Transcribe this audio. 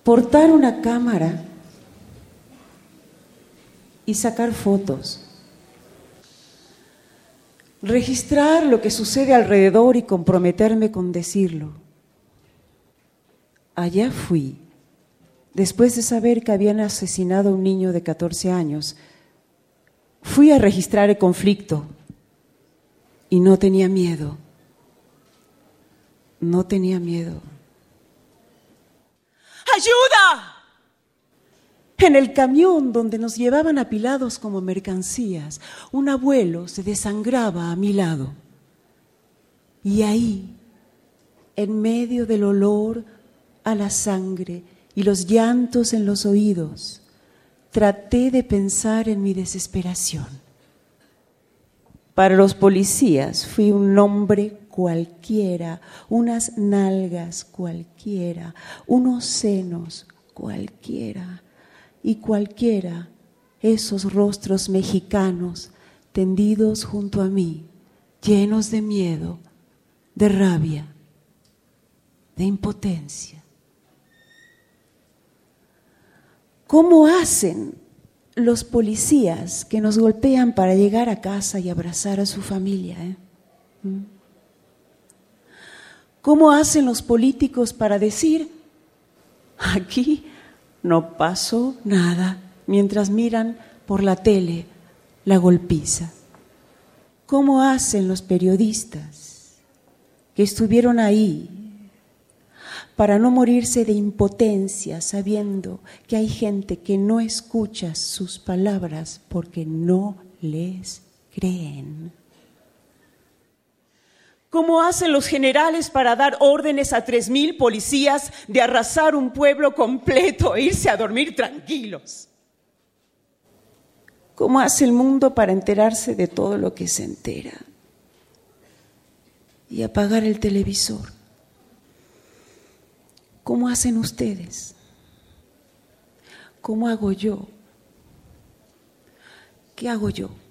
portar una cámara y sacar fotos, registrar lo que sucede alrededor y comprometerme con decirlo. Allá fui, después de saber que habían asesinado a un niño de 14 años, fui a registrar el conflicto y no tenía miedo. No tenía miedo. ¡Ayuda! En el camión donde nos llevaban apilados como mercancías, un abuelo se desangraba a mi lado. Y ahí, en medio del olor a la sangre y los llantos en los oídos, traté de pensar en mi desesperación. Para los policías fui un hombre cualquiera, unas nalgas cualquiera, unos senos cualquiera y cualquiera esos rostros mexicanos tendidos junto a mí, llenos de miedo, de rabia, de impotencia. ¿Cómo hacen los policías que nos golpean para llegar a casa y abrazar a su familia? ¿Cómo hacen los políticos para decir, aquí no pasó nada, mientras miran por la tele la golpiza? ¿Cómo hacen los periodistas que estuvieron ahí para no morirse de impotencia, sabiendo que hay gente que no escucha sus palabras porque no les creen? ¿Cómo hacen los generales para dar órdenes a 3,000 policías de arrasar un pueblo completo e irse a dormir tranquilos? ¿Cómo hace el mundo para enterarse de todo lo que se entera y apagar el televisor? ¿Cómo hacen ustedes? ¿Cómo hago yo? ¿Qué hago yo?